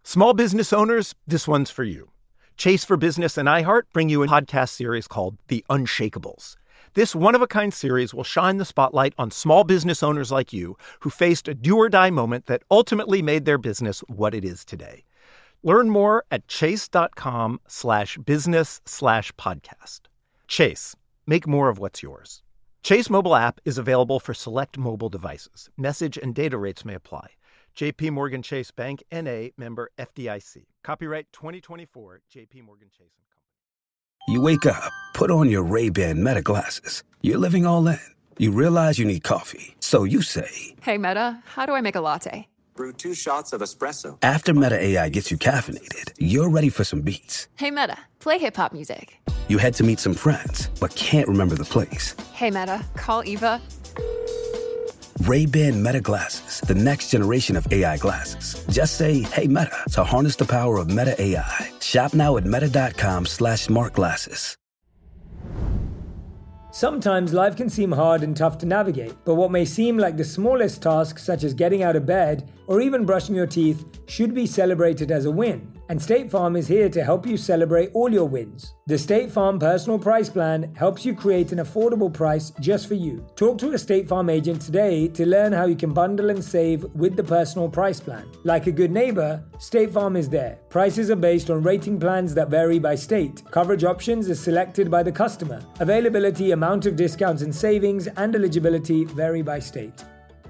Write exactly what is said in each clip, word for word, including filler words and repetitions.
Small business owners, this one's for you. Chase for Business and iHeart bring you a podcast series called The Unshakables. This one-of-a-kind series will shine the spotlight on small business owners like you who faced a do-or-die moment that ultimately made their business what it is today. Learn more at chase.com slash business slash podcast. Chase, make more of what's yours. Chase mobile app is available for select mobile devices. Message and data rates may apply. J P Morgan Chase Bank, N A, member F D I C. Copyright twenty twenty-four, J P Morgan Chase and Company. You wake up, put on your Ray-Ban Meta glasses. You're living all in. You realize you need coffee. So you say, "Hey, Meta, how do I make a latte?" Brew two shots of espresso. After Meta A I gets you caffeinated, you're ready for some beats. Hey, Meta, play hip-hop music. You head to meet some friends, but can't remember the place. Hey, Meta, call Eva. Ray-Ban Meta glasses, the next generation of A I glasses. Just say, "Hey, Meta," to harness the power of Meta A I. Shop now at meta.com slash smart glasses. Sometimes life can seem hard and tough to navigate, but what may seem like the smallest tasks, such as getting out of bed or even brushing your teeth, should be celebrated as a win. And State Farm is here to help you celebrate all your wins. The State Farm Personal Price Plan helps you create an affordable price just for you. Talk to a State Farm agent today to learn how you can bundle and save with the Personal Price Plan. Like a good neighbor, State Farm is there. Prices are based on rating plans that vary by state. Coverage options are selected by the customer. Availability, amount of discounts and savings, and eligibility vary by state.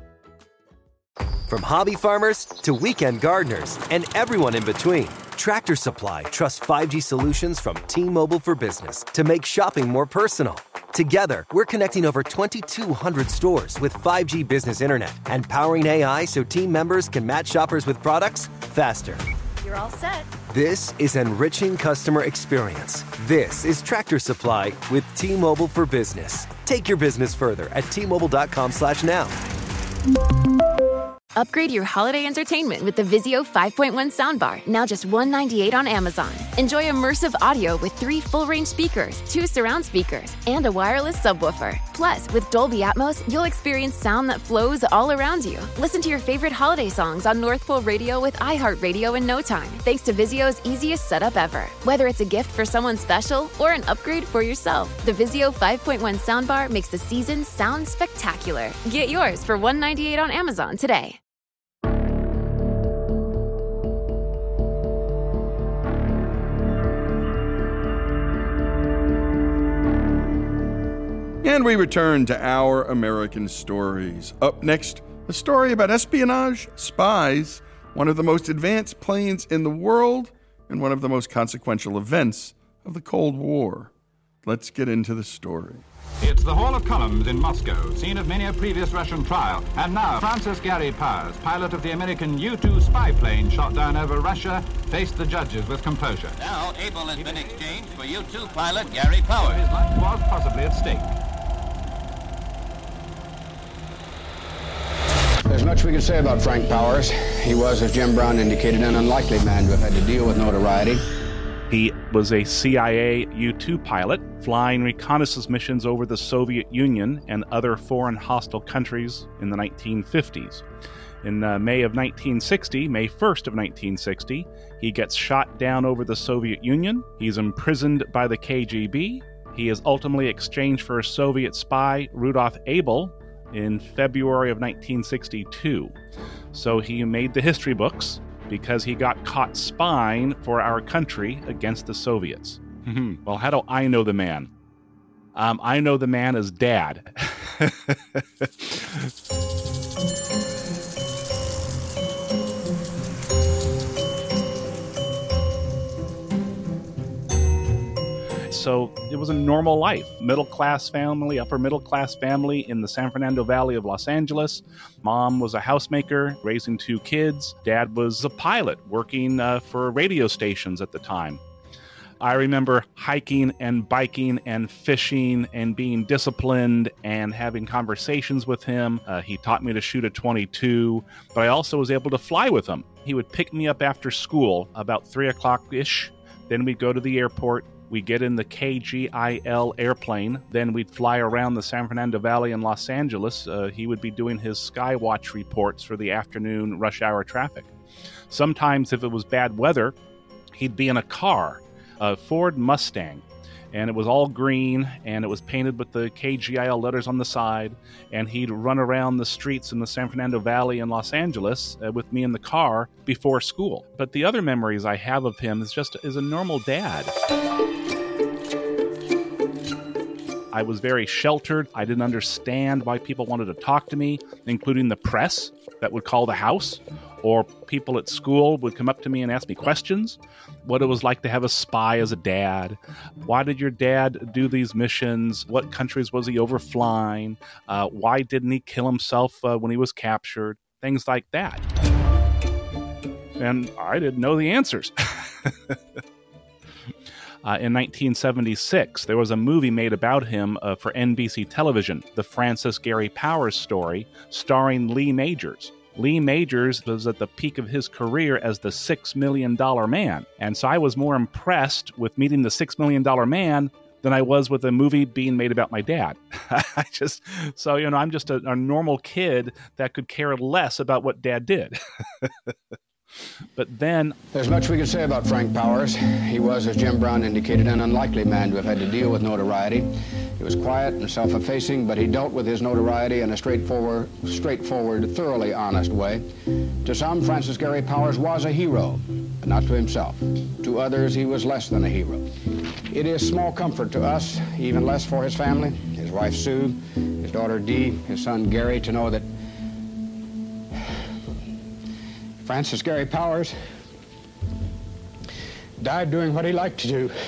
From hobby farmers to weekend gardeners and everyone in between, Tractor Supply trusts five G solutions from T-Mobile for Business to make shopping more personal. Together, we're connecting over twenty-two hundred stores with five G business internet and powering A I so team members can match shoppers with products faster. You're all set. This is enriching customer experience. This is Tractor Supply with T-Mobile for Business. Take your business further at T-Mobile.com slash now. Upgrade your holiday entertainment with the Vizio five point one soundbar, now just one hundred ninety-eight dollars on Amazon. Enjoy immersive audio with three full-range speakers, two surround speakers, and a wireless subwoofer. Plus, with Dolby Atmos, you'll experience sound that flows all around you. Listen to your favorite holiday songs on North Pole Radio with iHeartRadio in no time, thanks to Vizio's easiest setup ever. Whether it's a gift for someone special or an upgrade for yourself, the Vizio five point one soundbar makes the season sound spectacular. Get yours for one hundred ninety-eight dollars on Amazon today. And we return to Our American Stories. Up next, a story about espionage, spies, one of the most advanced planes in the world, and one of the most consequential events of the Cold War. Let's get into the story. It's the Hall of Columns in Moscow, scene of many a previous Russian trial. And now, Francis Gary Powers, pilot of the American U two spy plane shot down over Russia, faced the judges with composure. Now, Able has been exchanged for U two pilot Gary Powers. His life was possibly at stake. There's much we can say about Frank Powers. He was, as Jim Brown indicated, an unlikely man to have had to deal with notoriety. He was a C I A U two pilot, flying reconnaissance missions over the Soviet Union and other foreign hostile countries in the nineteen fifties. In uh, May of nineteen sixty, May first of nineteen sixty, he gets shot down over the Soviet Union. He's imprisoned by the K G B. He is ultimately exchanged for a Soviet spy, Rudolf Abel, in February of nineteen sixty-two. So he made the history books because he got caught spying for our country against the Soviets. Well, how do I know the man? Um, I know the man as Dad. So it was a normal life, middle-class family, upper-middle-class family in the San Fernando Valley of Los Angeles. Mom was a housemaker, raising two kids. Dad was a pilot, working uh, for radio stations at the time. I remember hiking and biking and fishing and being disciplined and having conversations with him. Uh, he taught me to shoot a twenty-two, but I also was able to fly with him. He would pick me up after school about three o'clock-ish. Then we'd go to the airport. We'd get in the K G I L airplane. Then we'd fly around the San Fernando Valley in Los Angeles. Uh, he would be doing his Skywatch reports for the afternoon rush hour traffic. Sometimes if it was bad weather, he'd be in a car, a Ford Mustang, and it was all green, and it was painted with the K G I L letters on the side, and he'd run around the streets in the San Fernando Valley in Los Angeles uh, with me in the car before school. But the other memories I have of him is just as a normal dad. I was very sheltered. I didn't understand why people wanted to talk to me, including the press that would call the house, or people at school would come up to me and ask me questions, what it was like to have a spy as a dad. Why did your dad do these missions? What countries was he overflying? Uh, why didn't he kill himself uh, when he was captured? Things like that. And I didn't know the answers. Uh, in nineteen seventy-six, there was a movie made about him uh, for N B C television, The Francis Gary Powers Story, starring Lee Majors. Lee Majors was at the peak of his career as the Six Million Dollar Man. And so I was more impressed with meeting the Six Million Dollar Man than I was with a movie being made about my dad. I just, so, you know, I'm just a, a normal kid that could care less about what Dad did. But then... There's much we could say about Frank Powers. He was, as Jim Brown indicated, an unlikely man to have had to deal with notoriety. He was quiet and self-effacing, but he dealt with his notoriety in a straightforward, straightforward, thoroughly honest way. To some, Francis Gary Powers was a hero, but not to himself. To others, he was less than a hero. It is small comfort to us, even less for his family, his wife Sue, his daughter Dee, his son Gary, to know that Francis Gary Powers died doing what he liked to do.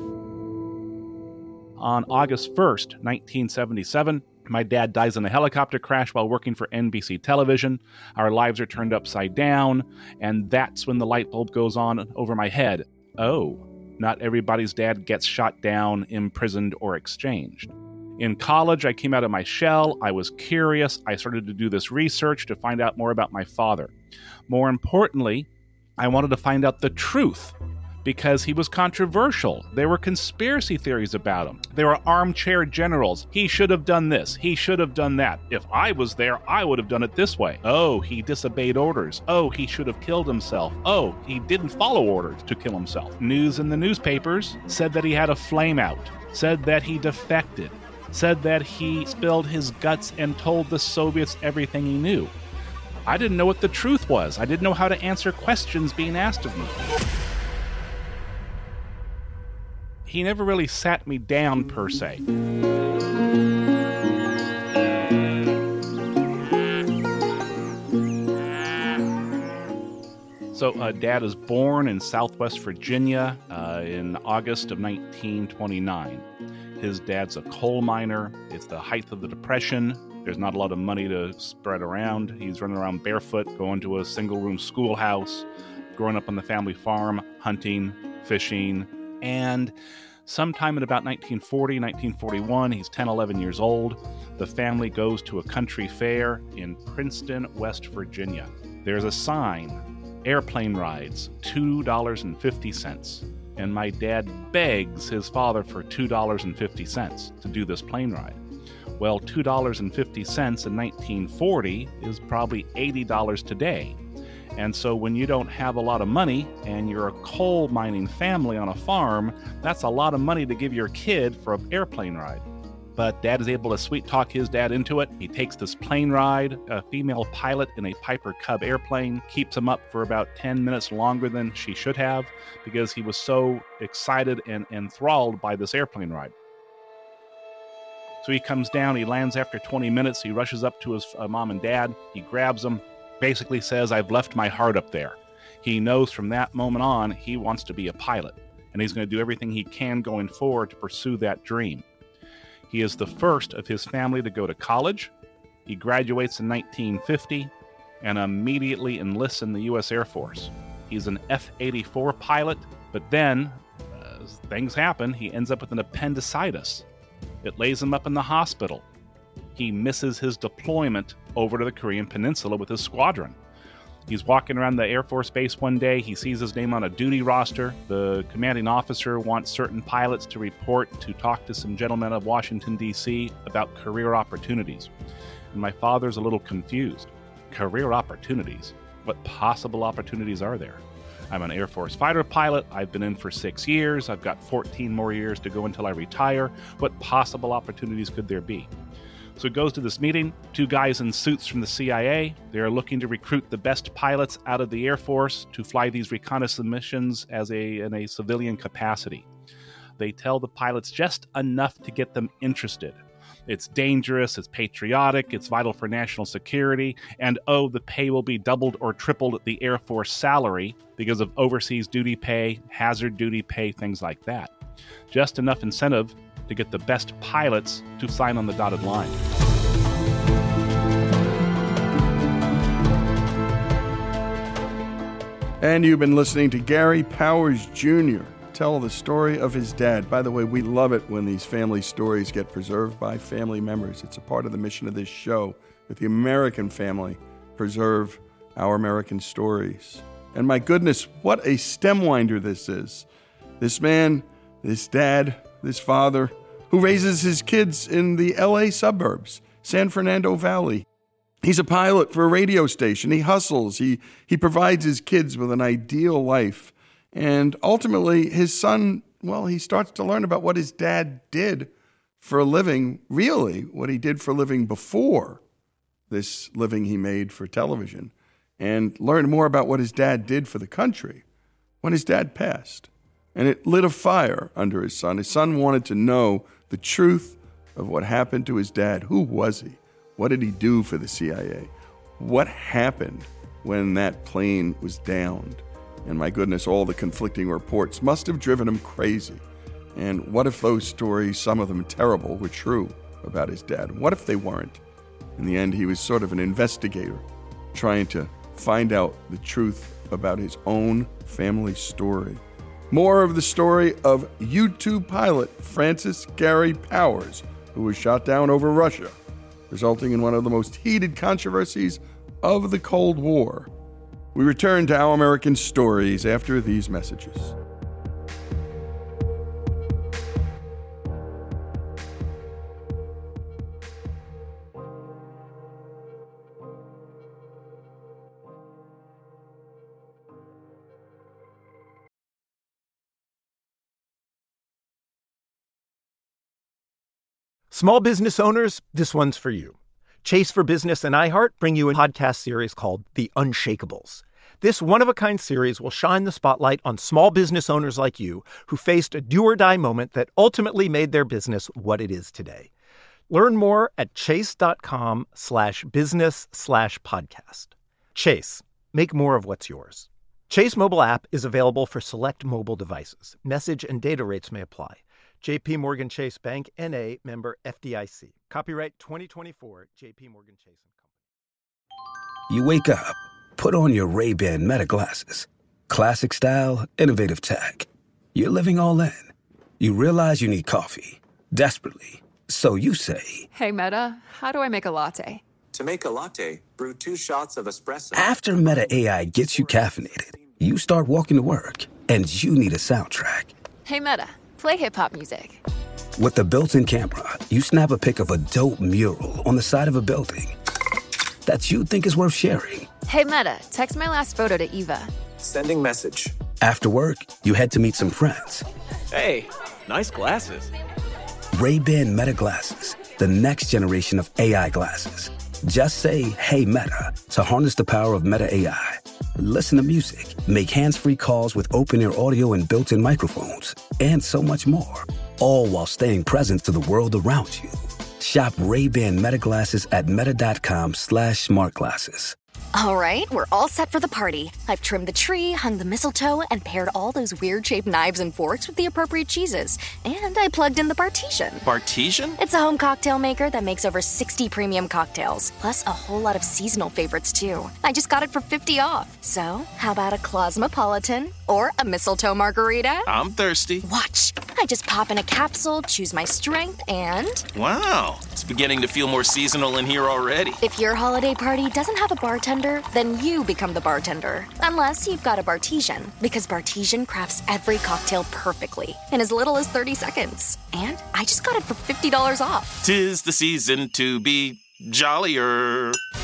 On August first, nineteen seventy-seven, my dad dies in a helicopter crash while working for N B C television. Our lives are turned upside down, and that's when the light bulb goes on over my head. Oh, not everybody's dad gets shot down, imprisoned, or exchanged. In college, I came out of my shell. I was curious. I started to do this research to find out more about my father. More importantly, I wanted to find out the truth because he was controversial. There were conspiracy theories about him. There were armchair generals. He should have done this. He should have done that. If I was there, I would have done it this way. Oh, he disobeyed orders. Oh, he should have killed himself. Oh, he didn't follow orders to kill himself. News in the newspapers said that he had a flame out, said that he defected, said that he spilled his guts and told the Soviets everything he knew. I didn't know what the truth was. I didn't know how to answer questions being asked of me. He never really sat me down, per se. So, uh, Dad is born in Southwest Virginia uh, in August of nineteen twenty-nine. His dad's a coal miner. It's the height of the Depression. There's not a lot of money to spread around. He's running around barefoot, going to a single-room schoolhouse, growing up on the family farm, hunting, fishing, and sometime in about nineteen forty, nineteen forty-one, he's ten, eleven years old. The family goes to a country fair in Princeton, West Virginia. There's a sign, airplane rides, two dollars and fifty cents. And my dad begs his father for two dollars and fifty cents to do this plane ride. Well, two dollars and fifty cents in nineteen forty is probably eighty dollars today. And so when you don't have a lot of money and you're a coal mining family on a farm, that's a lot of money to give your kid for an airplane ride. But Dad is able to sweet talk his dad into it. He takes this plane ride, a female pilot in a Piper Cub airplane, keeps him up for about ten minutes longer than she should have because he was so excited and enthralled by this airplane ride. So he comes down, he lands after twenty minutes, he rushes up to his uh, mom and dad, he grabs them, basically says, "I've left my heart up there." He knows from that moment on he wants to be a pilot, and he's going to do everything he can going forward to pursue that dream. He is the first of his family to go to college. He graduates in nineteen fifty and immediately enlists in the U S Air Force. He's an F eighty-four pilot, but then, uh, as things happen, he ends up with an appendicitis. It lays him up in the hospital. He misses his deployment over to the Korean Peninsula with his squadron. He's walking around the Air Force Base one day. He sees his name on a duty roster. The commanding officer wants certain pilots to report to talk to some gentlemen of Washington, D C about career opportunities. And my father's a little confused. Career opportunities? What possible opportunities are there? I'm an Air Force fighter pilot. I've been in for six years. I've got fourteen more years to go until I retire. What possible opportunities could there be? So it goes to this meeting, two guys in suits from the C I A. They are looking to recruit the best pilots out of the Air Force to fly these reconnaissance missions as a in a civilian capacity. They tell the pilots just enough to get them interested. It's dangerous, it's patriotic, it's vital for national security, and oh, the pay will be doubled or tripled at the Air Force salary because of overseas duty pay, hazard duty pay, things like that. Just enough incentive to get the best pilots to sign on the dotted line. And you've been listening to Gary Powers Junior tell the story of his dad. By the way, we love it when these family stories get preserved by family members. It's a part of the mission of this show, that the American family preserve our American stories. And my goodness, what a stem winder this is. This man, this dad, this father, who raises his kids in the L A suburbs, San Fernando Valley. He's a pilot for a radio station. He hustles. He, he provides his kids with an ideal life. And ultimately, his son, well, he starts to learn about what his dad did for a living, really, what he did for a living before this living he made for television, and learn more about what his dad did for the country when his dad passed. And it lit a fire under his son. His son wanted to know the truth of what happened to his dad. Who was he? What did he do for the C I A? What happened when that plane was downed? And my goodness, all the conflicting reports must have driven him crazy. And what if those stories, some of them terrible, were true about his dad? What if they weren't? In the end, he was sort of an investigator trying to find out the truth about his own family story. More of the story of U two pilot Francis Gary Powers, who was shot down over Russia, resulting in one of the most heated controversies of the Cold War. We return to Our American Stories after these messages. Small business owners, this one's for you. Chase for Business and iHeart bring you a podcast series called The Unshakables. This one-of-a-kind series will shine the spotlight on small business owners like you who faced a do-or-die moment that ultimately made their business what it is today. Learn more at chase.com slash business slash podcast. Chase, make more of what's yours. Chase mobile app is available for select mobile devices. Message and data rates may apply. J P Morgan Chase Bank, N A, member F D I C. Copyright twenty twenty-four, J P Morgan Chase and Company. You wake up, put on your Ray-Ban Meta glasses. Classic style, innovative tech. You're living all in. You realize you need coffee, desperately. So you say, Hey, Meta, how do I make a latte? To make a latte, brew two shots of espresso. After Meta A I gets you caffeinated, you start walking to work, and you need a soundtrack. Hey, Meta, play hip-hop music. With the built-in camera, you snap a pic of a dope mural on the side of a building that you think is worth sharing. Hey, Meta, text my last photo to Eva. Sending message. After work, you head to meet some friends. Hey, nice glasses. Ray-Ban Meta glasses, the next generation of A I glasses. Just say, hey, Meta, to harness the power of Meta A I. Listen to music, make hands-free calls with open-ear audio and built-in microphones, and so much more. All while staying present to the world around you. Shop Ray-Ban Meta glasses at meta.com slash smart glasses. All right, we're all set for the party. I've trimmed the tree, hung the mistletoe, and paired all those weird-shaped knives and forks with the appropriate cheeses. And I plugged in the Bartesian. Bartesian? It's a home cocktail maker that makes over sixty premium cocktails, plus a whole lot of seasonal favorites, too. I just got it for fifty off. So, how about a Cosmopolitan or a mistletoe margarita? I'm thirsty. Watch. I just pop in a capsule, choose my strength, and... Wow, it's beginning to feel more seasonal in here already. If your holiday party doesn't have a bartender, then you become the bartender. Unless you've got a Bartesian, because Bartesian crafts every cocktail perfectly in as little as thirty seconds. And I just got it for fifty dollars off. 'Tis the season to be jollier.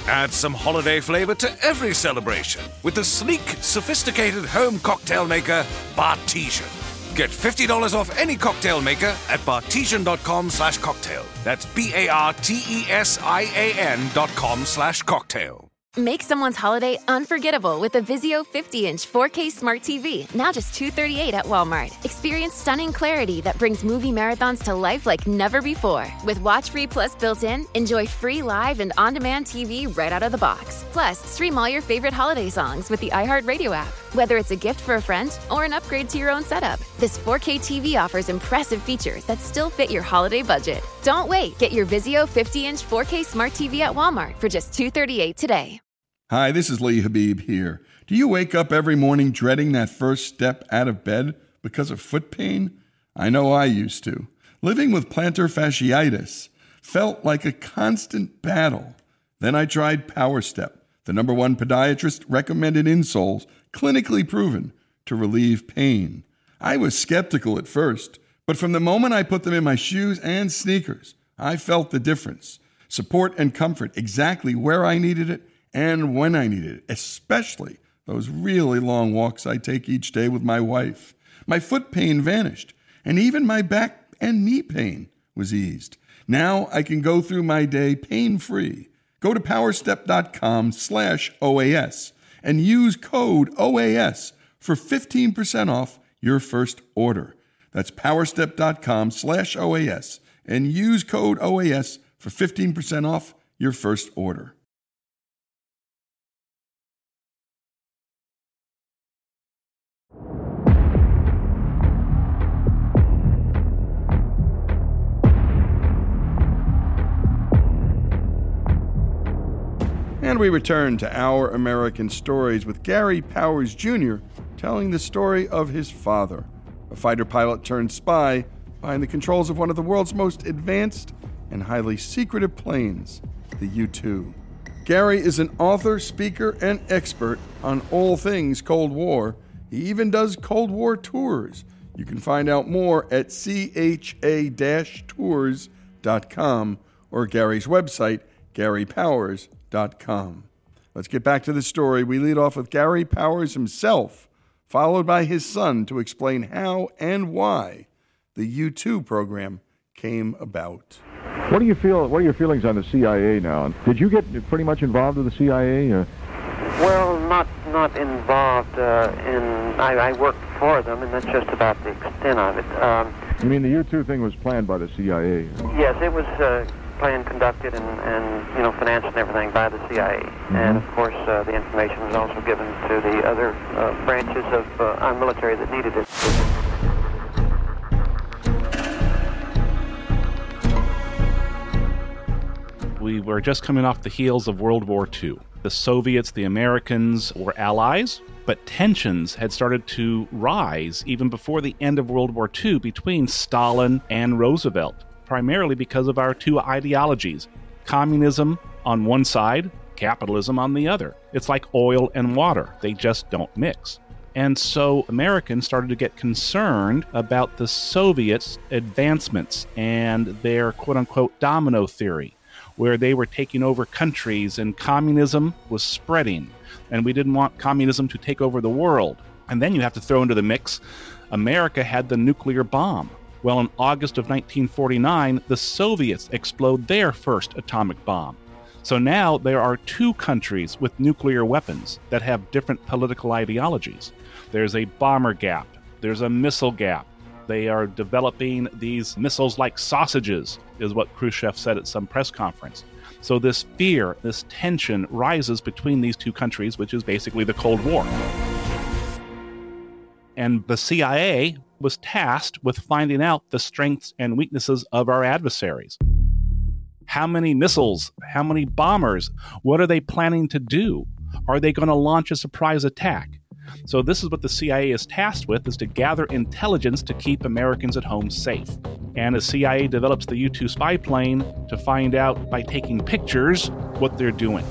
Add some holiday flavor to every celebration with the sleek, sophisticated home cocktail maker, Bartesian. Get fifty dollars off any cocktail maker at bartesian.com slash cocktail. That's B-A-R-T-E-S-I-A-N dot com slash cocktail. Make someone's holiday unforgettable with the Vizio fifty-inch four K Smart T V, now just two hundred thirty-eight dollars at Walmart. Experience stunning clarity that brings movie marathons to life like never before. With Watch Free Plus built in, enjoy free live and on-demand T V right out of the box. Plus, stream all your favorite holiday songs with the iHeartRadio app. Whether it's a gift for a friend or an upgrade to your own setup, this four K T V offers impressive features that still fit your holiday budget. Don't wait. Get your Vizio fifty-inch four K Smart T V at Walmart for just two hundred thirty-eight dollars today. Hi, this is Lee Habib here. Do you wake up every morning dreading that first step out of bed because of foot pain? I know I used to. Living with plantar fasciitis felt like a constant battle. Then I tried Power Step, the number one podiatrist recommended insoles, clinically proven to relieve pain. I was skeptical at first, but from the moment I put them in my shoes and sneakers, I felt the difference. Support and comfort exactly where I needed it and when I needed it, especially those really long walks I take each day with my wife. My foot pain vanished, and even my back and knee pain was eased. Now I can go through my day pain-free. Go to powerstep.com slash OAS and use code O A S for fifteen percent off your first order. That's powerstep.com slash OAS and use code O A S for fifteen percent off your first order. And we return to Our American Stories with Gary Powers Junior telling the story of his father, a fighter pilot turned spy behind the controls of one of the world's most advanced and highly secretive planes, the U two. Gary is an author, speaker, and expert on all things Cold War. He even does Cold War tours. You can find out more at C H A tours dot com or Gary's website, gary powers dot com. Let's get back to the story. We lead off with Gary Powers himself, followed by his son to explain how and why the U two program came about. What do you feel? What are your feelings on the C I A now? Did you get pretty much involved with the C I A? Uh? Well, not not involved uh, in. I, I worked for them, and that's just about the extent of it. Um, you mean the U two thing was planned by the C I A? Yes, it was uh, planned, conducted, and, and you know, financed and everything by the C I A. Mm-hmm. And of course, uh, the information was also given to the other uh, branches of uh, our military that needed it. We were just coming off the heels of World War Two. The Soviets, the Americans were allies, but tensions had started to rise even before the end of World War Two between Stalin and Roosevelt, primarily because of our two ideologies, communism on one side, capitalism on the other. It's like oil and water. They just don't mix. And so Americans started to get concerned about the Soviets' advancements and their quote-unquote domino theory, where they were taking over countries and communism was spreading, and we didn't want communism to take over the world. And then you have to throw into the mix, America had the nuclear bomb. Well, in August of nineteen forty-nine, the Soviets explode their first atomic bomb. So now there are two countries with nuclear weapons that have different political ideologies. There's a bomber gap. There's a missile gap. They are developing these missiles like sausages, is what Khrushchev said at some press conference. So this fear, this tension rises between these two countries, which is basically the Cold War. And the C I A was tasked with finding out the strengths and weaknesses of our adversaries. How many missiles? How many bombers? What are they planning to do? Are they going to launch a surprise attack? So this is what the C I A is tasked with, is to gather intelligence to keep Americans at home safe. And the C I A develops the U two spy plane to find out by taking pictures what they're doing.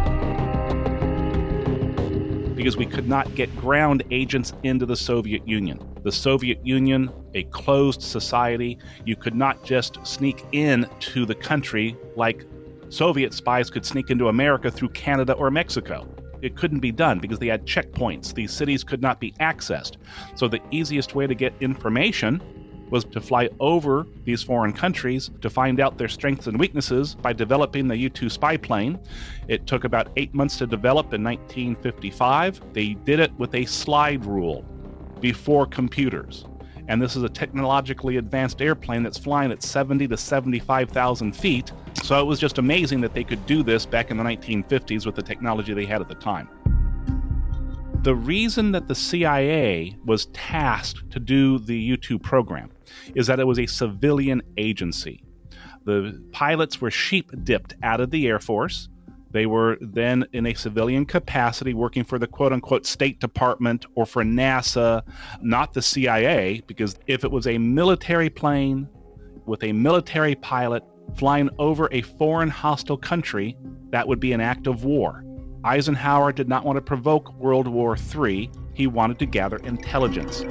Because we could not get ground agents into the Soviet Union. The Soviet Union, a closed society, you could not just sneak in to the country like Soviet spies could sneak into America through Canada or Mexico. It couldn't be done because they had checkpoints. These cities could not be accessed. So the easiest way to get information was to fly over these foreign countries to find out their strengths and weaknesses by developing the U two spy plane. It took about eight months to develop in nineteen fifty-five. They did it with a slide rule before computers. And this is a technologically advanced airplane that's flying at seventy to seventy-five thousand feet. So it was just amazing that they could do this back in the nineteen fifties with the technology they had at the time. The reason that the C I A was tasked to do the U two program is that it was a civilian agency. The pilots were sheep-dipped out of the Air Force. They were then in a civilian capacity working for the quote-unquote State Department or for NASA, not the C I A, because if it was a military plane with a military pilot flying over a foreign hostile country, that would be an act of war. Eisenhower did not want to provoke World War Three. He wanted to gather intelligence.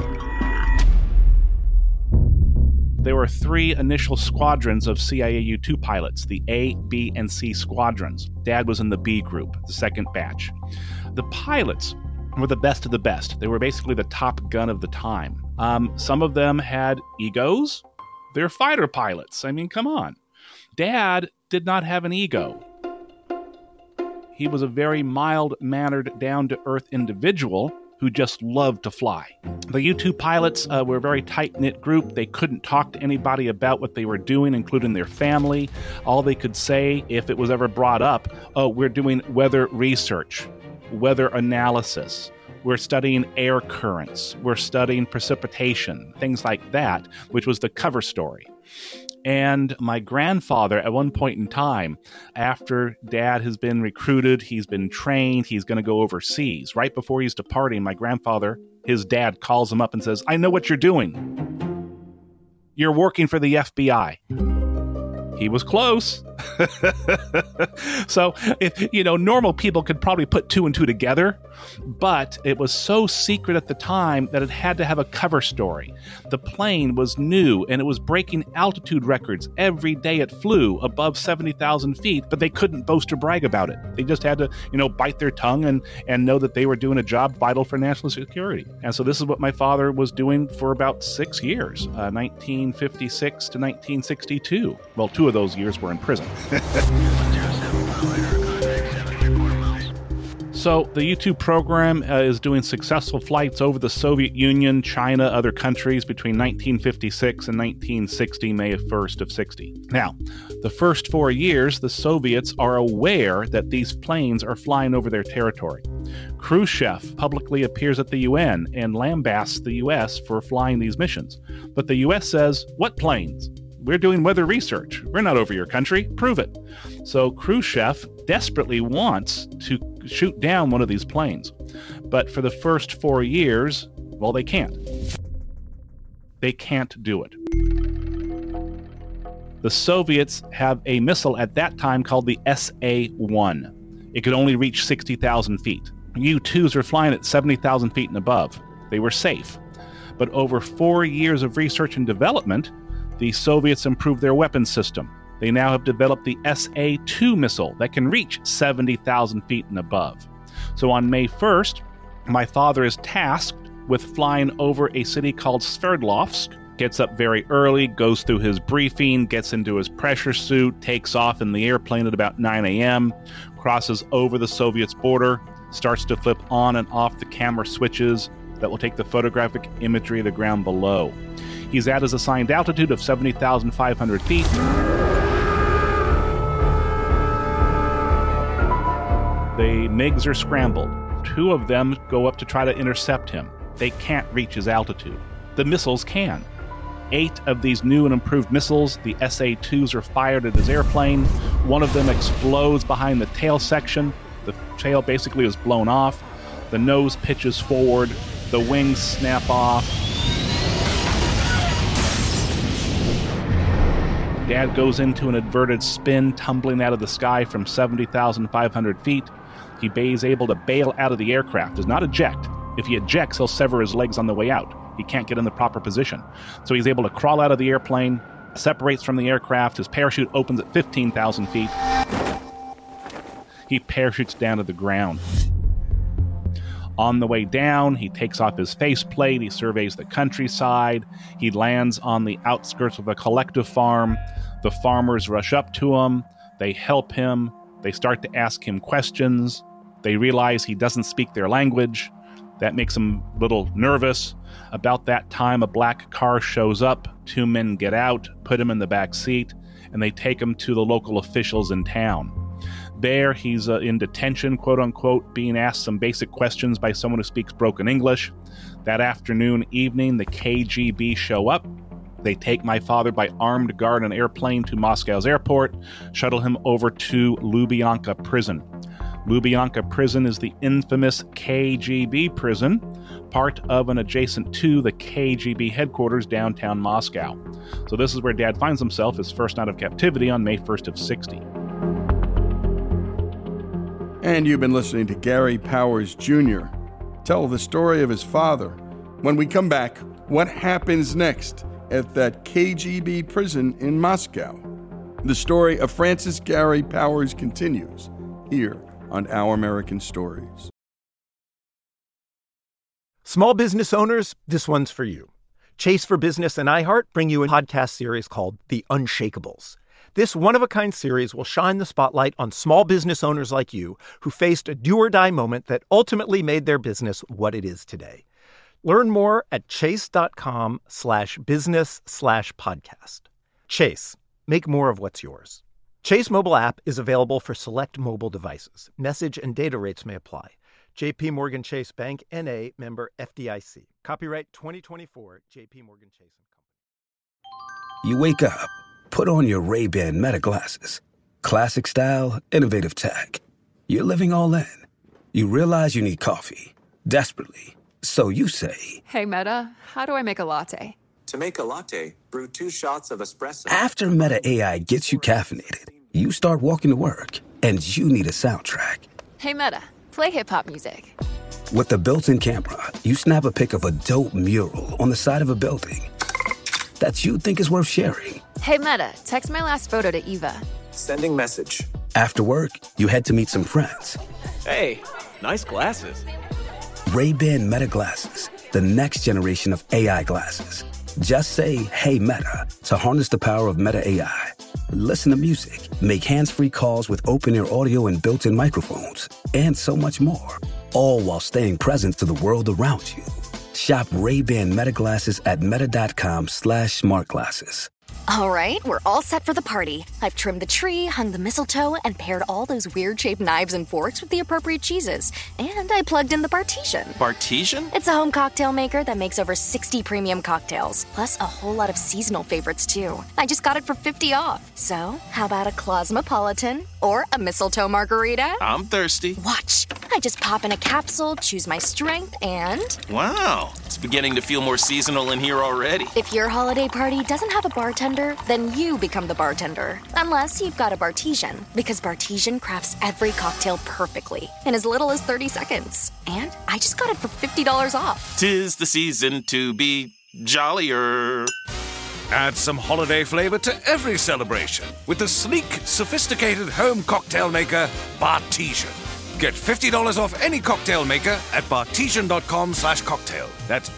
There were three initial squadrons of C I A U two pilots, the A, B, and C squadrons. Dad was in the B group, the second batch. The pilots were the best of the best. They were basically the top gun of the time. Um, some of them had egos. They're fighter pilots. I mean, come on. Dad did not have an ego. He was a very mild-mannered, down-to-earth individual who just loved to fly. The U two pilots uh, were a very tight-knit group. They couldn't talk to anybody about what they were doing, including their family. All they could say, if it was ever brought up, oh, we're doing weather research, weather analysis. We're studying air currents. We're studying precipitation, things like that, which was the cover story. And my grandfather, at one point in time, after Dad has been recruited, he's been trained, he's going to go overseas. Right before he's departing, my grandfather, his dad, calls him up and says, I know what you're doing. You're working for the F B I. He was close. So, if, you know, normal people could probably put two and two together, but it was so secret at the time that it had to have a cover story. The plane was new, and it was breaking altitude records. Every day it flew above seventy thousand feet, but they couldn't boast or brag about it. They just had to, you know, bite their tongue and, and know that they were doing a job vital for national security. And so this is what my father was doing for about six years, uh, nineteen fifty-six to nineteen sixty-two. Well, two of those years were in prison. So the U two program uh, is doing successful flights over the Soviet Union, China, other countries between nineteen fifty-six and nineteen sixty, May first of sixty. Now, the first four years, the Soviets are aware that these planes are flying over their territory. Khrushchev publicly appears at the U N and lambasts the U S for flying these missions. But the U S says, what planes? We're doing weather research. We're not over your country. Prove it. So Khrushchev desperately wants to shoot down one of these planes. But for the first four years, well, they can't. They can't do it. The Soviets have a missile at that time called the S A one. It could only reach sixty thousand feet. U twos are flying at seventy thousand feet and above. They were safe. But over four years of research and development, the Soviets improved their weapons system. They now have developed the S A two missile that can reach seventy thousand feet and above. So on May first, my father is tasked with flying over a city called Sverdlovsk, gets up very early, goes through his briefing, gets into his pressure suit, takes off in the airplane at about nine a.m., crosses over the Soviets' border, starts to flip on and off the camera switches that will take the photographic imagery of the ground below. He's at his assigned altitude of seventy thousand five hundred feet. The MiGs are scrambled. Two of them go up to try to intercept him. They can't reach his altitude. The missiles can. Eight of these new and improved missiles, the S A twos, are fired at his airplane. One of them explodes behind the tail section. The tail basically is blown off. The nose pitches forward. The wings snap off. Dad goes into an inverted spin, tumbling out of the sky from seventy thousand five hundred feet. He is able to bail out of the aircraft, does not eject. If he ejects, he'll sever his legs on the way out. He can't get in the proper position. So he's able to crawl out of the airplane, separates from the aircraft. His parachute opens at fifteen thousand feet. he parachutes down to the ground. On the way down, he takes off his faceplate, he surveys the countryside, he lands on the outskirts of a collective farm. The farmers rush up to him, they help him, they start to ask him questions. They realize he doesn't speak their language. That makes him a little nervous. About that time, a black car shows up. Two men get out, put him in the back seat, and they take him to the local officials in town. There, he's uh, in detention, quote-unquote, being asked some basic questions by someone who speaks broken English. That afternoon, evening, the K G B show up. They take my father by armed guard on an airplane to Moscow's airport, shuttle him over to Lubyanka prison. Lubyanka prison is the infamous K G B prison, part of and adjacent to the K G B headquarters downtown Moscow. So this is where Dad finds himself his first night of captivity on May first of sixty. And you've been listening to Gary Powers Junior tell the story of his father. When we come back, what happens next at that K G B prison in Moscow? The story of Francis Gary Powers continues here on Our American Stories. Small business owners, this one's for you. Chase for Business and iHeart bring you a podcast series called The Unshakables. This one-of-a-kind series will shine the spotlight on small business owners like you who faced a do-or-die moment that ultimately made their business what it is today. Learn more at chase.com slash business slash podcast. Chase, make more of what's yours. Chase mobile app is available for select mobile devices. Message and data rates may apply. J P Morgan Chase Bank, N A, member F D I C. Copyright twenty twenty-four, J P Morgan Chase and Company. You wake up, put on your Ray-Ban Meta glasses. Classic style, innovative tech. You're living all in. You realize you need coffee, desperately. So you say, Hey, Meta, how do I make a latte? To make a latte, brew two shots of espresso. After Meta A I gets you caffeinated, you start walking to work, and you need a soundtrack. Hey, Meta, play hip-hop music. With the built-in camera, you snap a pic of a dope mural on the side of a building that you think is worth sharing. Hey, Meta, text my last photo to Eva. Sending message. After work, you head to meet some friends. Hey, nice glasses. Ray-Ban Meta glasses, the next generation of A I glasses. Just say, hey, Meta, to harness the power of Meta A I. Listen to music, make hands-free calls with open-ear audio and built-in microphones, and so much more. All while staying present to the world around you. Shop Ray-Ban Meta glasses at meta.com slash smart glasses. All right, we're all set for the party. I've trimmed the tree, hung the mistletoe, and paired all those weird-shaped knives and forks with the appropriate cheeses. And I plugged in the Bartesian. Bartesian? It's a home cocktail maker that makes over sixty premium cocktails, plus a whole lot of seasonal favorites, too. I just got it for fifty off. So, how about a Cosmopolitan or a mistletoe margarita? I'm thirsty. Watch. I just pop in a capsule, choose my strength, and... Wow, it's beginning to feel more seasonal in here already. If your holiday party doesn't have a bartender, then you become the bartender. Unless you've got a Bartesian, because Bartesian crafts every cocktail perfectly in as little as thirty seconds. And I just got it for fifty dollars off. 'Tis the season to be jollier. Add some holiday flavor to every celebration with the sleek, sophisticated home cocktail maker, Bartesian. Get fifty dollars off any cocktail maker at bartesian.com slash cocktail. That's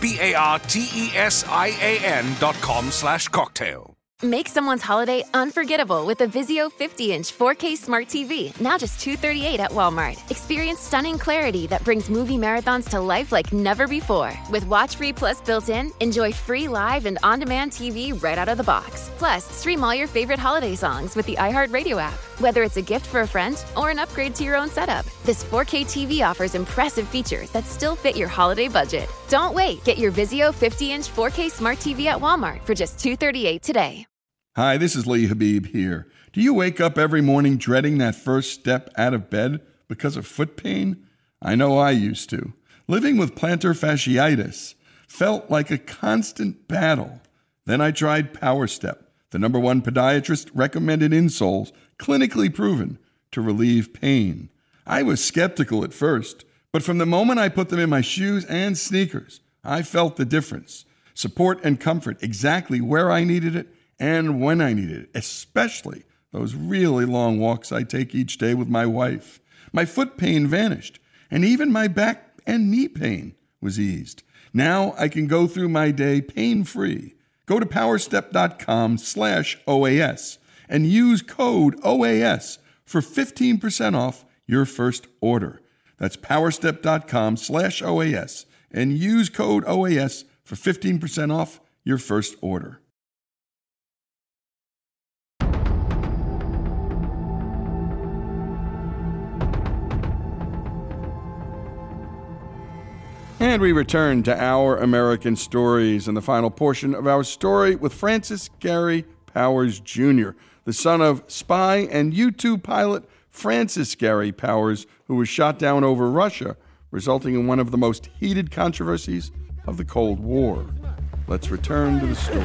B-A-R-T-E-S-I-A-N dot com slash cocktail. Make someone's holiday unforgettable with a Vizio fifty-inch four K Smart T V, now just two hundred thirty-eight dollars at Walmart. Experience stunning clarity that brings movie marathons to life like never before. With Watch Free Plus built in, enjoy free live and on-demand T V right out of the box. Plus, stream all your favorite holiday songs with the iHeartRadio app. Whether it's a gift for a friend or an upgrade to your own setup, this four K T V offers impressive features that still fit your holiday budget. Don't wait. Get your Vizio fifty-inch four K Smart T V at Walmart for just two hundred thirty-eight dollars today. Hi, this is Lee Habib here. Do you wake up every morning dreading that first step out of bed because of foot pain? I know I used to. Living with plantar fasciitis felt like a constant battle. Then I tried Power Step, the number one podiatrist recommended insoles, clinically proven to relieve pain. I was skeptical at first, but from the moment I put them in my shoes and sneakers, I felt the difference. Support and comfort exactly where I needed it and when I needed it, especially those really long walks I take each day with my wife. My foot pain vanished, and even my back and knee pain was eased. Now I can go through my day pain-free. Go to powerstep.com slash OAS and use code O A S for fifteen percent off your first order. That's powerstep.com slash OAS and use code O A S for fifteen percent off your first order. And we return to Our American Stories and the final portion of our story with Francis Gary Powers Junior, the son of spy and U two pilot Francis Gary Powers, who was shot down over Russia, resulting in one of the most heated controversies of the Cold War. Let's return to the story.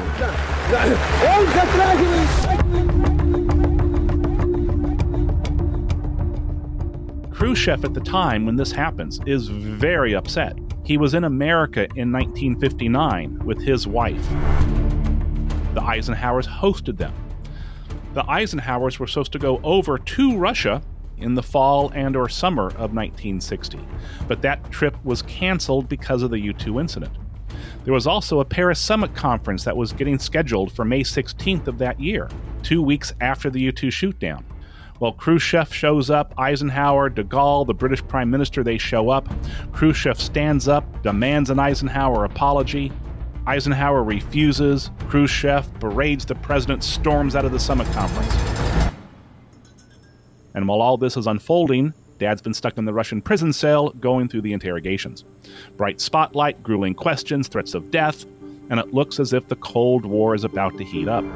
Khrushchev at the time when this happens is very upset. He was in America in nineteen fifty-nine with his wife. The Eisenhowers hosted them. The Eisenhowers were supposed to go over to Russia in the fall and or summer of nineteen sixty, but that trip was canceled because of the U two incident. There was also a Paris Summit Conference that was getting scheduled for May sixteenth of that year, two weeks after the U two shootdown. Well, Khrushchev shows up, Eisenhower, de Gaulle, the British Prime Minister, they show up. Khrushchev stands up, demands an Eisenhower apology. Eisenhower refuses. Khrushchev berades the president, storms out of the summit conference. And while all this is unfolding, Dad's been stuck in the Russian prison cell going through the interrogations. Bright spotlight, grueling questions, threats of death, and it looks as if the Cold War is about to heat up.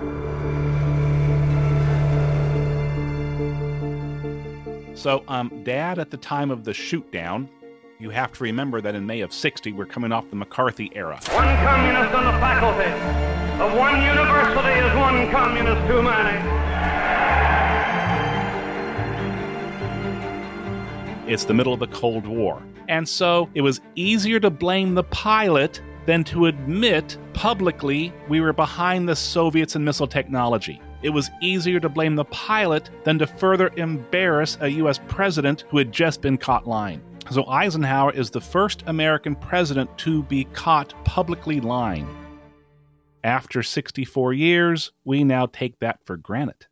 So, um, Dad, at the time of the shootdown, you have to remember that in May of sixty, we're coming off the McCarthy era. One communist on the faculty of one university is one communist too many. It's the middle of the Cold War. And so it was easier to blame the pilot than to admit publicly we were behind the Soviets in missile technology. It was easier to blame the pilot than to further embarrass a U S president who had just been caught lying. So Eisenhower is the first American president to be caught publicly lying. After sixty-four years, we now take that for granted.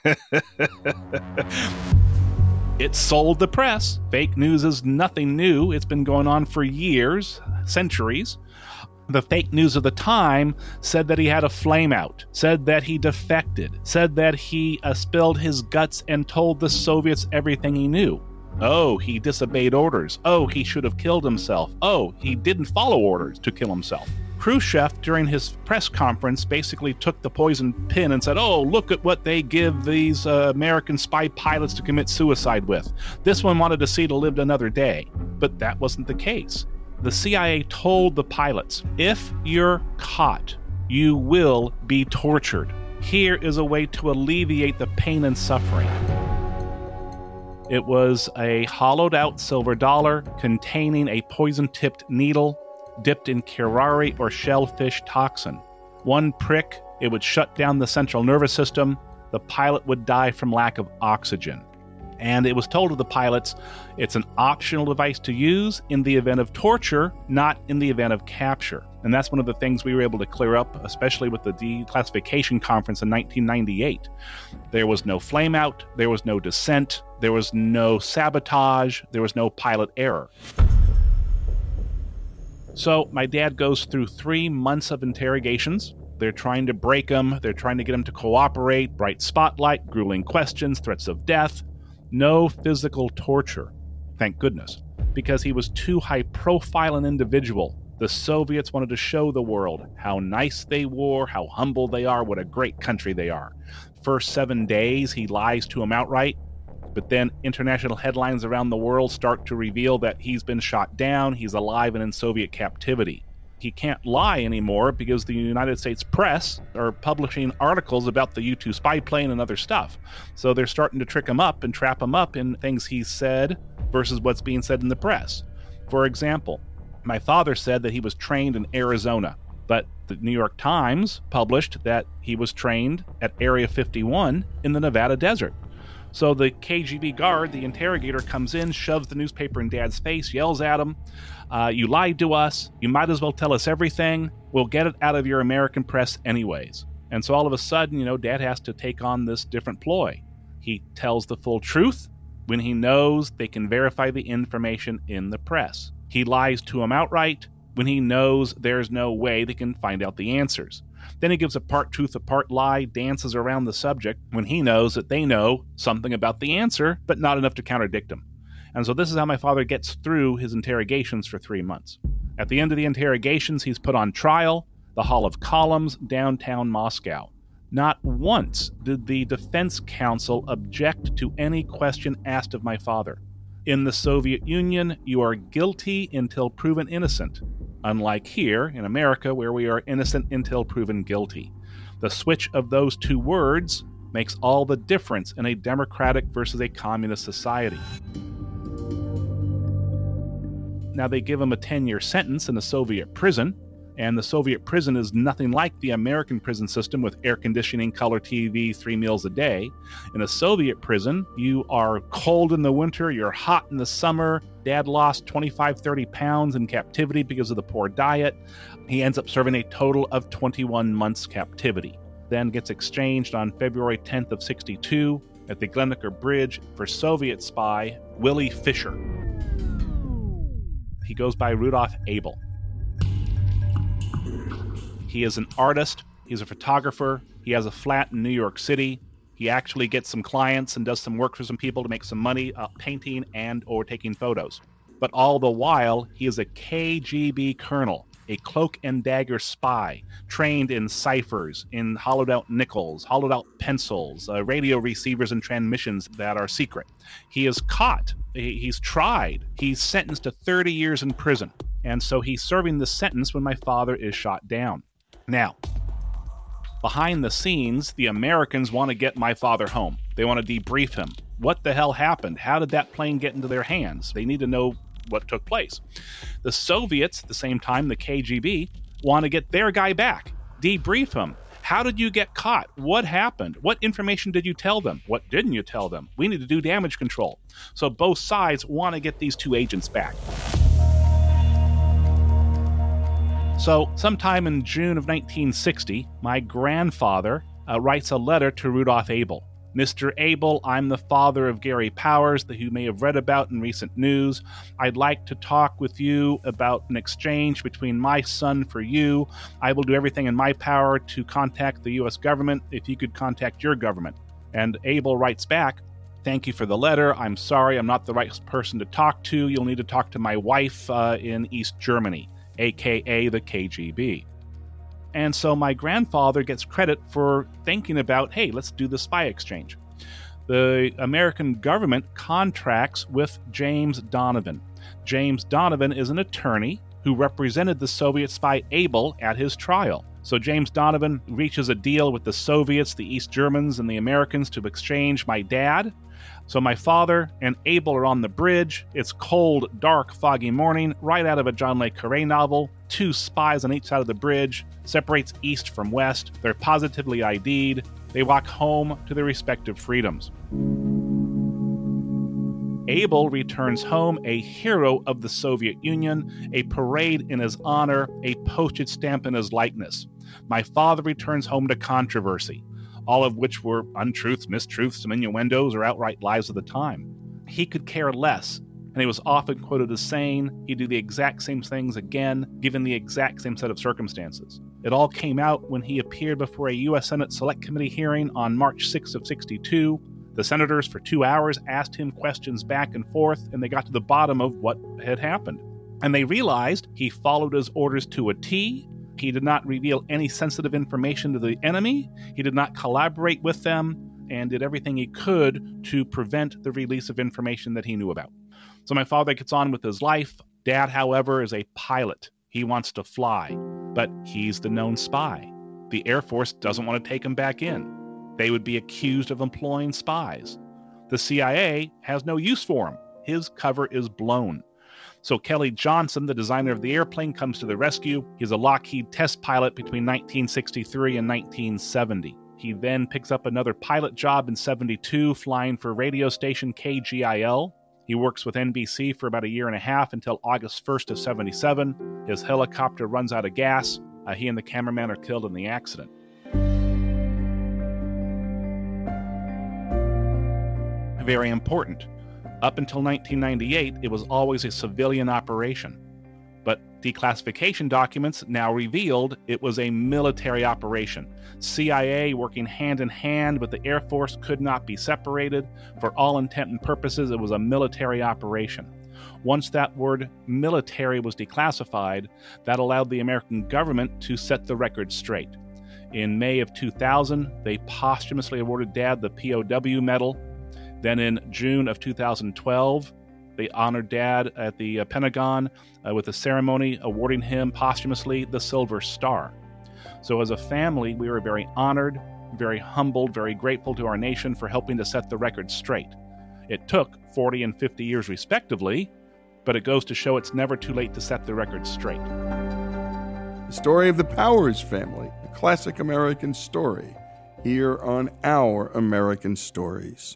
It sold the press. Fake news is nothing new. It's been going on for years, centuries. The fake news of the time said that he had a flameout, said that he defected, said that he uh, spilled his guts and told the Soviets everything he knew. Oh, he disobeyed orders. Oh, he should have killed himself. Oh, he didn't follow orders to kill himself. Khrushchev, during his press conference, basically took the poison pin and said, oh, look at what they give these uh, American spy pilots to commit suicide with. This one wanted to see to live another day. But that wasn't the case. The C I A told the pilots, if you're caught, you will be tortured. Here is a way to alleviate the pain and suffering. It was a hollowed-out silver dollar containing a poison-tipped needle dipped in curare or shellfish toxin. One prick, it would shut down the central nervous system. The pilot would die from lack of oxygen. And it was told to the pilots, it's an optional device to use in the event of torture, not in the event of capture. And that's one of the things we were able to clear up, especially with the declassification conference in nineteen ninety-eight. There was no flameout, there was no dissent, there was no sabotage, there was no pilot error. So my dad goes through three months of interrogations. They're trying to break him, they're trying to get him to cooperate, bright spotlight, grueling questions, threats of death. No physical torture, thank goodness, because he was too high-profile an individual. The Soviets wanted to show the world how nice they were, how humble they are, what a great country they are. First seven days, he lies to them outright, but then international headlines around the world start to reveal that he's been shot down, he's alive and in Soviet captivity. He can't lie anymore because the United States press are publishing articles about the U two spy plane and other stuff. So they're starting to trick him up and trap him up in things he said versus what's being said in the press. For example, my father said that he was trained in Arizona, but the New York Times published that he was trained at Area fifty-one in the Nevada desert. So the K G B guard, the interrogator, comes in, shoves the newspaper in Dad's face, yells at him, uh, you lied to us, you might as well tell us everything, we'll get it out of your American press anyways. And so all of a sudden, you know, Dad has to take on this different ploy. He tells the full truth when he knows they can verify the information in the press. He lies to them outright when he knows there's no way they can find out the answers. Then he gives a part truth, a part lie, dances around the subject when he knows that they know something about the answer, but not enough to contradict him. And so this is how my father gets through his interrogations for three months. At the end of the interrogations, he's put on trial, the Hall of Columns, downtown Moscow. Not once did the defense counsel object to any question asked of my father. In the Soviet Union, you are guilty until proven innocent. Unlike here, in America, where we are innocent until proven guilty. The switch of those two words makes all the difference in a democratic versus a communist society. Now, they give him a ten-year sentence in a Soviet prison, and the Soviet prison is nothing like the American prison system with air conditioning, color T V, three meals a day. In a Soviet prison, you are cold in the winter, you're hot in the summer. Dad lost twenty-five, thirty pounds in captivity because of the poor diet. He ends up serving a total of twenty-one months captivity. Then gets exchanged on February tenth of sixty-two at the Glienicke Bridge for Soviet spy Willy Fischer. He goes by Rudolf Abel. He is an artist, he's a photographer, he has a flat in New York City. He actually gets some clients and does some work for some people to make some money uh, painting and or taking photos. But all the while, he is a K G B colonel, a cloak and dagger spy, trained in ciphers, in hollowed out nickels, hollowed out pencils, uh, radio receivers and transmissions that are secret. He is caught, he, he's tried, he's sentenced to thirty years in prison. And so he's serving this sentence when my father is shot down. Now, behind the scenes, the Americans want to get my father home. They want to debrief him. What the hell happened? How did that plane get into their hands? They need to know what took place. The Soviets, at the same time, the K G B, want to get their guy back. Debrief him. How did you get caught? What happened? What information did you tell them? What didn't you tell them? We need to do damage control. So both sides want to get these two agents back. So, sometime in June of nineteen sixty, my grandfather uh, writes a letter to Rudolf Abel. Mister Abel, I'm the father of Gary Powers, that you may have read about in recent news. I'd like to talk with you about an exchange between my son for you. I will do everything in my power to contact the U S government if you could contact your government. And Abel writes back, thank you for the letter. I'm sorry I'm not the right person to talk to. You'll need to talk to my wife uh, in East Germany, a k a the K G B. And so my grandfather gets credit for thinking about, hey, let's do the spy exchange. The American government contracts with James Donovan. James Donovan is an attorney who represented the Soviet spy Abel at his trial. So James Donovan reaches a deal with the Soviets, the East Germans, and the Americans to exchange my dad. So my father and Abel are on the bridge. It's cold, dark, foggy morning, right out of a John Le Carré novel. Two spies on each side of the bridge, separates east from west. They're positively I D'd. They walk home to their respective freedoms. Abel returns home a hero of the Soviet Union, a parade in his honor, a postage stamp in his likeness. My father returns home to controversy, all of which were untruths, mistruths, some innuendos, or outright lies of the time. He could care less, and he was often quoted as saying he'd do the exact same things again, given the exact same set of circumstances. It all came out when he appeared before a U S Senate Select Committee hearing on March sixth of sixty-two. The senators, for two hours, asked him questions back and forth, and they got to the bottom of what had happened. And they realized he followed his orders to a T. He did not reveal any sensitive information to the enemy. He did not collaborate with them, and did everything he could to prevent the release of information that he knew about. So my father gets on with his life. Dad, however, is a pilot. He wants to fly, but he's the known spy. The Air Force doesn't want to take him back in. They would be accused of employing spies. The C I A has no use for him. His cover is blown. So Kelly Johnson, the designer of the airplane, comes to the rescue. He's a Lockheed test pilot between nineteen sixty-three and nineteen seventy. He then picks up another pilot job in seventy-two, flying for radio station K G I L. He works with N B C for about a year and a half until August first of seventy-seven. His helicopter runs out of gas. Uh, he and the cameraman are killed in the accident. Very important. Up until nineteen ninety-eight, it was always a civilian operation. But declassification documents now revealed it was a military operation. C I A working hand in hand with the Air Force could not be separated. For all intent and purposes, it was a military operation. Once that word military was declassified, that allowed the American government to set the record straight. In May of two thousand, they posthumously awarded Dad the P O W medal. Then in June of two thousand twelve, they honored Dad at the uh, Pentagon uh, with a ceremony awarding him posthumously the Silver Star. So as a family, we were very honored, very humbled, very grateful to our nation for helping to set the record straight. It took forty and fifty years respectively, but it goes to show it's never too late to set the record straight. The story of the Powers family, a classic American story, here on Our American Stories.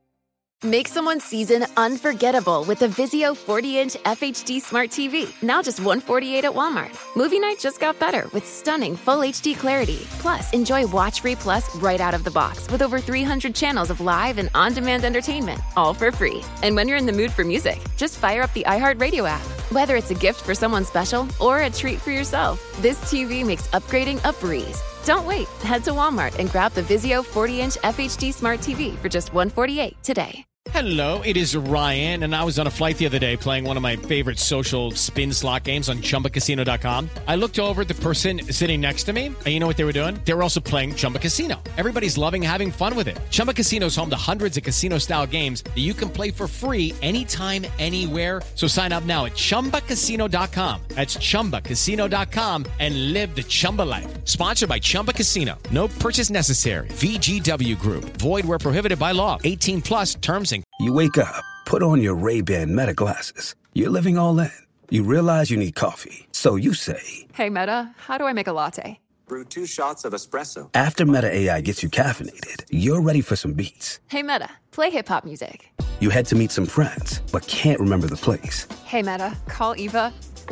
Make someone's season unforgettable with the Vizio forty-inch F H D Smart T V. Now just one hundred forty-eight dollars at Walmart. Movie night just got better with stunning full H D clarity. Plus, enjoy WatchFree Plus right out of the box with over three hundred channels of live and on-demand entertainment, all for free. And when you're in the mood for music, just fire up the iHeartRadio app. Whether it's a gift for someone special or a treat for yourself, this T V makes upgrading a breeze. Don't wait. Head to Walmart and grab the Vizio forty-inch F H D Smart T V for just one hundred forty-eight dollars today. Hello, it is Ryan, and I was on a flight the other day playing one of my favorite social spin slot games on Chumba Casino dot com. I looked over at the person sitting next to me, and you know what they were doing? They were also playing Chumba Casino. Everybody's loving having fun with it. Chumba Casino is home to hundreds of casino-style games that you can play for free anytime, anywhere. So sign up now at Chumba Casino dot com. That's Chumba Casino dot com, and live the Chumba life. Sponsored by Chumba Casino. No purchase necessary. V G W Group. Void where prohibited by law. eighteen plus terms and You wake up, put on your Ray-Ban Meta glasses. You're living all in. You realize you need coffee. So you say, Hey, Meta, how do I make a latte? Brew two shots of espresso. after Meta A I gets you caffeinated, you're ready for some beats. Hey, Meta, play hip-hop music. You head to meet some friends, but can't remember the place. Hey, Meta, call Eva.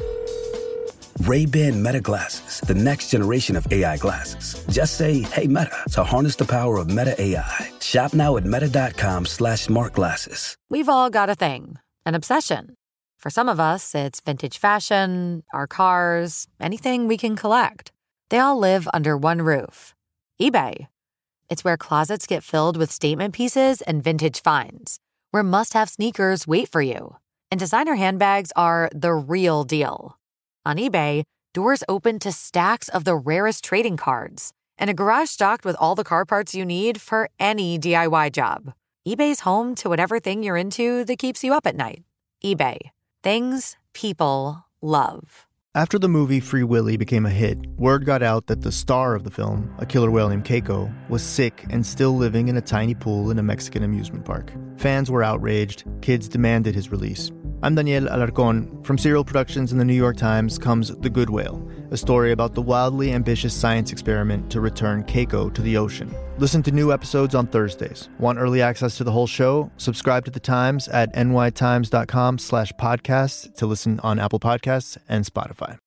Ray-Ban Meta glasses, the next generation of A I glasses. Just say, hey, Meta, to harness the power of Meta A I. Shop now at meta.com slash smart glasses. We've all got a thing, an obsession. For some of us, it's vintage fashion, our cars, anything we can collect. They all live under one roof. eBay. It's where closets get filled with statement pieces and vintage finds, where must-have sneakers wait for you. And designer handbags are the real deal. On eBay, doors open to stacks of the rarest trading cards and a garage stocked with all the car parts you need for any D I Y job. eBay's home to whatever thing you're into that keeps you up at night. eBay. Things people love. After the movie Free Willy became a hit, word got out that the star of the film, a killer whale named Keiko, was sick and still living in a tiny pool in a Mexican amusement park. Fans were outraged. Kids demanded his release. I'm Daniel Alarcón. From Serial Productions and the New York Times comes The Good Whale, a story about the wildly ambitious science experiment to return Keiko to the ocean. Listen to new episodes on Thursdays. Want early access to the whole show? Subscribe to The Times at nytimes.com slash podcasts to listen on Apple Podcasts and Spotify.